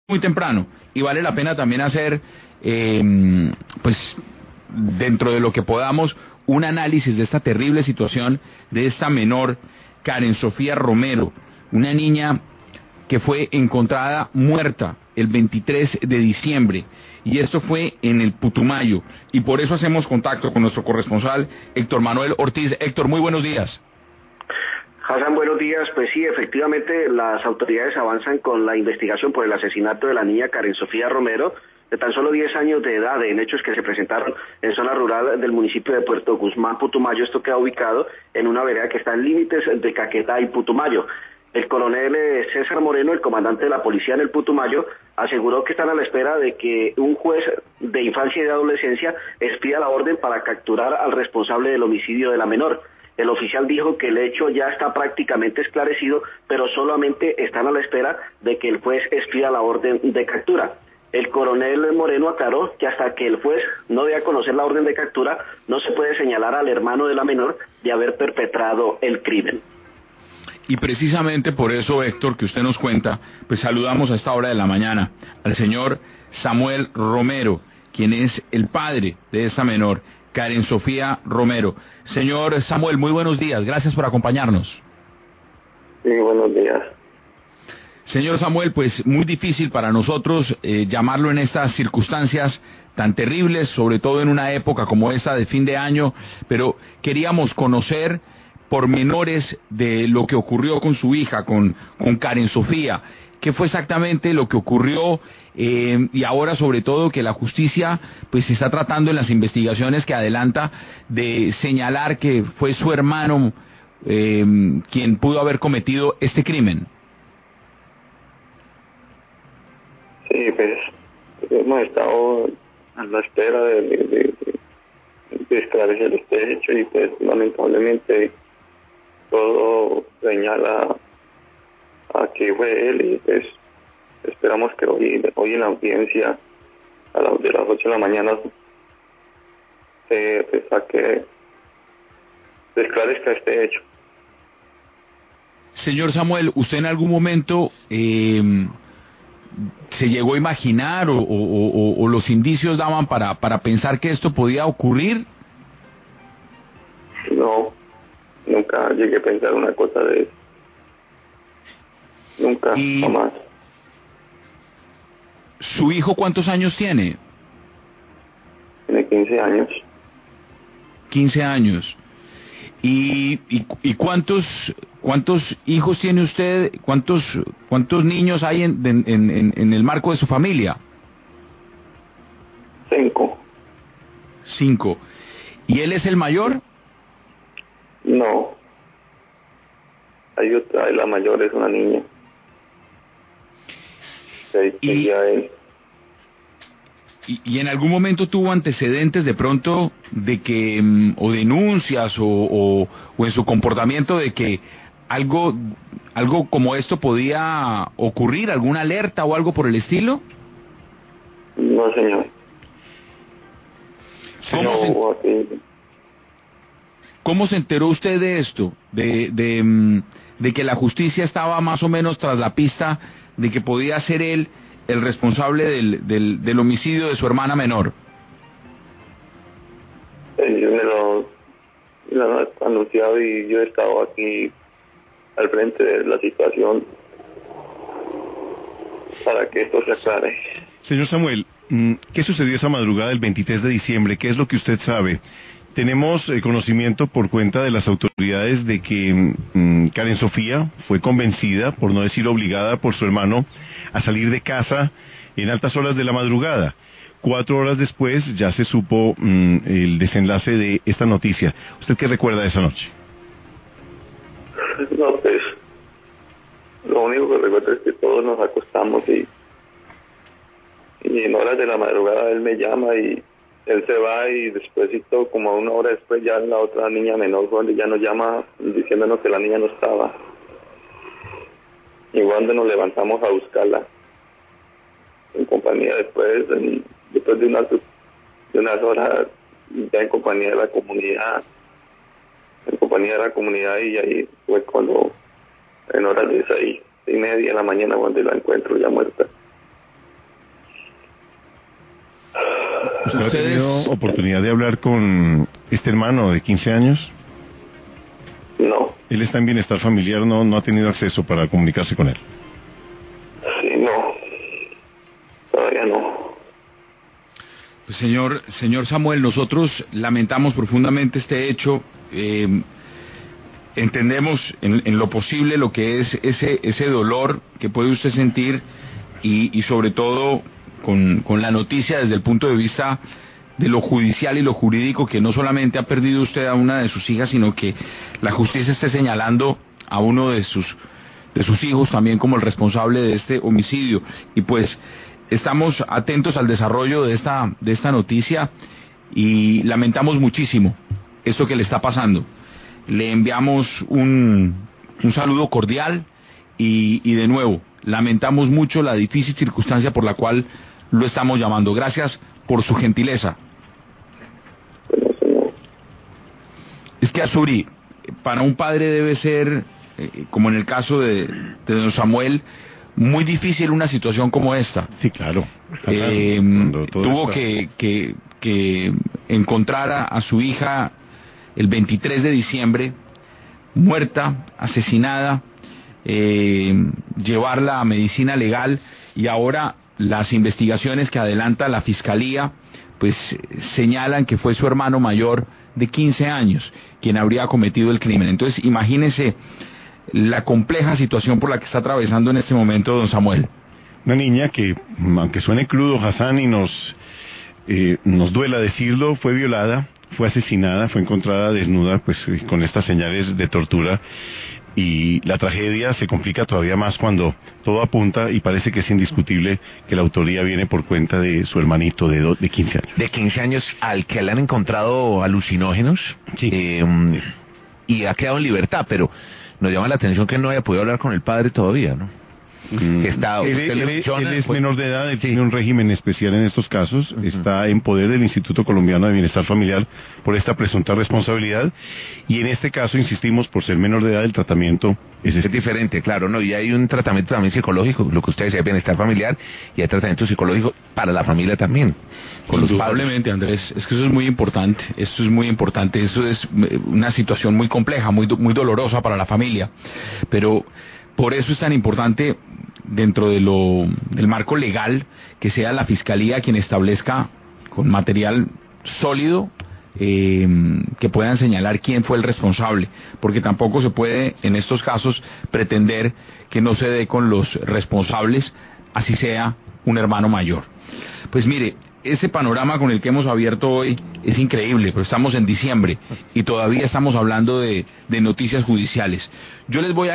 muy temprano y vale la pena también hacer, pues, dentro de lo que podamos, un análisis de esta terrible situación de esta menor, Karen Sofía Romero, una niña que fue encontrada muerta el 23 de diciembre, y esto fue en el Putumayo, y por eso hacemos contacto con nuestro corresponsal Héctor Manuel Ortiz. Héctor, muy buenos días. Hassan, buenos días. Pues sí, efectivamente las autoridades avanzan con la investigación por el asesinato de la niña Karen Sofía Romero, de tan solo 10 años de edad, en hechos que se presentaron en zona rural del municipio de Puerto Guzmán, Putumayo. Esto queda ubicado en una vereda que está en límites de Caquetá y Putumayo. El coronel César Moreno, el comandante de la policía en el Putumayo, aseguró que están a la espera de que un juez de infancia y de adolescencia expida la orden para capturar al responsable del homicidio de la menor. El oficial dijo que el hecho ya está prácticamente esclarecido, pero solamente están a la espera de que el juez expida la orden de captura. El coronel Moreno aclaró que hasta que el juez no dé a conocer la orden de captura, no se puede señalar al hermano de la menor de haber perpetrado el crimen. Y precisamente por eso, Héctor, que usted nos cuenta, pues saludamos a esta hora de la mañana al señor Samuel Romero, quien es el padre de esta menor, Karen Sofía Romero. Señor Samuel, muy buenos días, gracias por acompañarnos. Sí, buenos días. Señor Samuel, pues muy difícil para nosotros llamarlo en estas circunstancias tan terribles, sobre todo en una época como esta de fin de año, pero queríamos conocer pormenores de lo que ocurrió con su hija, con Karen Sofía. ¿Qué fue exactamente lo que ocurrió? Y ahora, sobre todo, que la justicia pues se está tratando en las investigaciones que adelanta de señalar que fue su hermano quien pudo haber cometido este crimen. Sí, pues hemos estado a la espera de esclarecer este hecho y pues lamentablemente todo señala a que fue él, y pues esperamos que hoy en la audiencia de las 8 de la mañana se esclarezca este hecho. Señor Samuel, ¿usted en algún momento se llegó a imaginar o los indicios daban para pensar que esto podía ocurrir? No, nunca llegué a pensar una cosa de eso. Nunca, jamás. ¿Su hijo cuántos años tiene? Tiene 15 años. 15 años. ¿Y cuántos hijos tiene usted? ¿Cuántos niños hay en el marco de su familia? 5. 5. ¿Y él es el mayor? No. Hay otra, la mayor es una niña. ¿Y en algún momento tuvo antecedentes de pronto de que, o denuncias o en su comportamiento de que algo como esto podía ocurrir, alguna alerta o algo por el estilo? No, señor. ¿Cómo se enteró usted de esto? De que la justicia estaba más o menos tras la pista de que podía ser él el responsable del homicidio de su hermana menor. Ellos me lo han anunciado y yo he estado aquí al frente de la situación para que esto se aclare. Señor Samuel, ¿qué sucedió esa madrugada del 23 de diciembre? ¿Qué es lo que usted sabe? Tenemos conocimiento por cuenta de las autoridades de que Karen Sofía fue convencida, por no decir obligada, por su hermano a salir de casa en altas horas de la madrugada. 4 horas después ya se supo el desenlace de esta noticia. ¿Usted qué recuerda de esa noche? No, pues, lo único que recuerdo es que todos nos acostamos y en horas de la madrugada él me llama y él se va, y despuésito, como 1 hora después, ya la otra niña menor cuando ya nos llama diciéndonos que la niña no estaba. Y cuando nos levantamos a buscarla en compañía después de unas horas, ya en compañía de la comunidad, y ahí fue cuando en horas de 6:30 de la mañana cuando la encuentro ya muerta. ¿Usted ha tenido oportunidad de hablar con este hermano de 15 años? No. Él está en bienestar familiar, no ha tenido acceso para comunicarse con él. Sí, no. Todavía no. Pues señor Samuel, nosotros lamentamos profundamente este hecho. Entendemos en lo posible lo que es ese dolor que puede usted sentir y sobre todo con la noticia desde el punto de vista de lo judicial y lo jurídico, que no solamente ha perdido usted a una de sus hijas, sino que la justicia esté señalando a uno de sus hijos también como el responsable de este homicidio. Y pues estamos atentos al desarrollo de esta noticia y lamentamos muchísimo esto que le está pasando. Le enviamos un saludo cordial y de nuevo lamentamos mucho la difícil circunstancia por la cual lo estamos llamando. Gracias por su gentileza. Es que, Azuri, para un padre debe ser, como en el caso de don Samuel, muy difícil una situación como esta. Sí, claro. Tuvo que encontrar a su hija el 23 de diciembre, muerta, asesinada, llevarla a medicina legal, y ahora las investigaciones que adelanta la Fiscalía pues señalan que fue su hermano mayor de 15 años quien habría cometido el crimen. Entonces imagínese la compleja situación por la que está atravesando en este momento don Samuel. Una niña que, aunque suene crudo, Hassan, y nos duela decirlo, fue violada, fue asesinada, fue encontrada desnuda, pues con estas señales de tortura, y la tragedia se complica todavía más cuando todo apunta y parece que es indiscutible que la autoría viene por cuenta de su hermanito de 15 años. De 15 años al que le han encontrado alucinógenos, sí. Y ha quedado en libertad, pero nos llama la atención que no haya podido hablar con el padre todavía, ¿no? Él es menor de edad, él tiene un régimen especial en estos casos, está en poder del Instituto Colombiano de Bienestar Familiar por esta presunta responsabilidad, y en este caso, insistimos, por ser menor de edad, el tratamiento es diferente, claro, ¿no? Y hay un tratamiento también psicológico, lo que usted decía, bienestar familiar, y hay tratamiento psicológico para la familia también. Indudablemente, Andrés, es que eso es muy importante, eso es una situación muy compleja, muy dolorosa para la familia, pero por eso es tan importante, dentro del marco legal, que sea la Fiscalía quien establezca con material sólido que puedan señalar quién fue el responsable, porque tampoco se puede en estos casos pretender que no se dé con los responsables, así sea un hermano mayor. Pues mire, ese panorama con el que hemos abierto hoy es increíble, pero estamos en diciembre y todavía estamos hablando de noticias judiciales. Yo les voy a